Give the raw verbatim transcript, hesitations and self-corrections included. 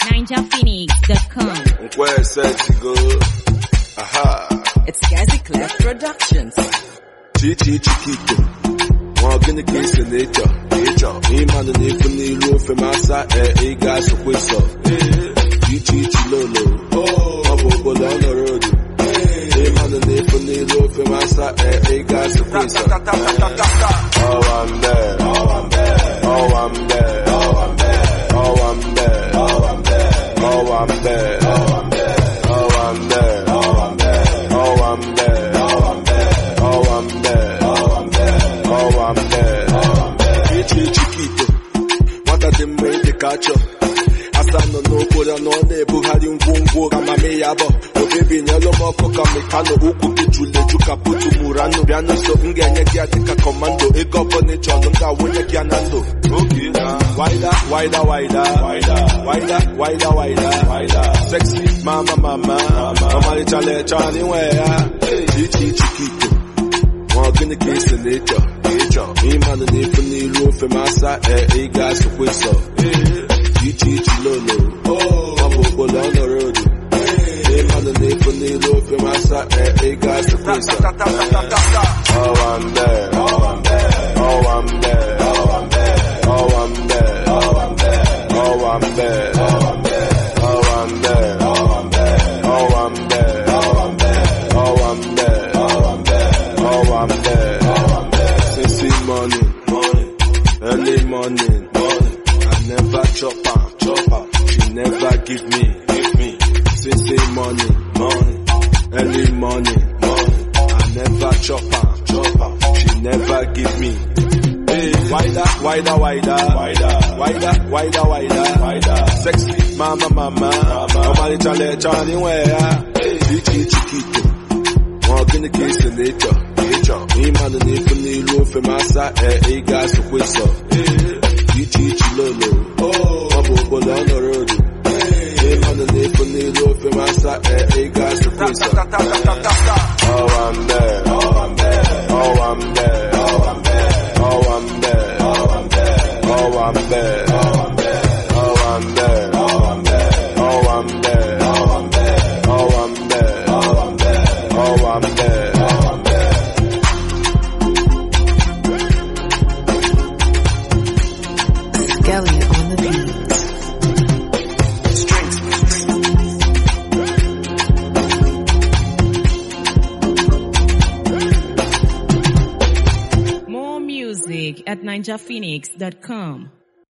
ninja phoenix dot com. Where said she go? Aha. It's Gazi Clef Productions. Chichi Chiquito. Walking against the nature. Nature. Iman and if you need for massa, eh, guys, so quick so. Chichi Chilolo. Oh, I'm on the road. Iman and if you need for massa, eh, guys, so quick so. Oh, I'm there. Oh, I'm there. Oh, I'm there. Oh, I'm there. Oh, I'm there. Oh, I'm there. Oh, I'm there. Oh, I'm there. Oh, I'm there. Oh, I'm there. Oh, I'm there. Oh, I'm there. Oh, I'm there. Oh, I'm there. Oh, I'm there. Oh, I'm there. Chichi Chiquito. What are them way to catch up? Asano no kora no ne buhari ngwongwo kama meyabo. Obebi nyalo moko kama kano uku kichule juka putu murano. Biano so ungenye kia tika komando. Ego pone chono nga wunye kia nando. Okay na. Wider, wider, wider, wider, wider, wider, wider, wider. Sexy mama, mama, mama le chale chani wea. Chichi Chiquito. Walking the case to nature, nature. Me man and if you need room for massa, eh, guys, so quick so. Chichi Chilolo. Oh, I'm on the road. Me man and if you need room for massa, eh, guys, so quick so. Oh, I'm there. Oh, I'm there. Oh, I'm there. Oh, I'm there. Oh, I'm there. Oh, I'm there. Oh, I'm there. Oh, I'm there. Oh, I'm there. Oh, I'm there. Oh, I'm there. Oh, I'm there. Oh, I'm there. Oh, I'm there. Oh, I'm there. Oh, I'm there. Since morning, morning, early morning, morning. I never chop her, chop her. She never give me, give me. Since morning, morning, early morning, morning. I never chop her, chop her. She never give me. Wider, wider, wider, wider, wider, wider, wider, wider. Sexy mama, mama, mama, chale chani wea. Chichi Chiquito. Walking the case to nature, nature. Me man and if you need room for massa, eh, guys, so quick so. Chichi Chilolo. Oh, I'm on the road. Me man and if you need room for massa, eh, guys, so quick so. Oh, I'm there. Oh, I'm there. Oh, I'm there. Oh, I'm there. Oh, I'm there. Oh, I'm there. Oh, I'm there. Oh, I'm there. Oh, I'm there. Oh, I'm there. Oh, I'm there. Oh, I'm there. Oh, I'm there. Oh, I'm there. Oh, I'm there. Oh, I'm there. Skelly on the beat. More music at ninja phoenix dot com.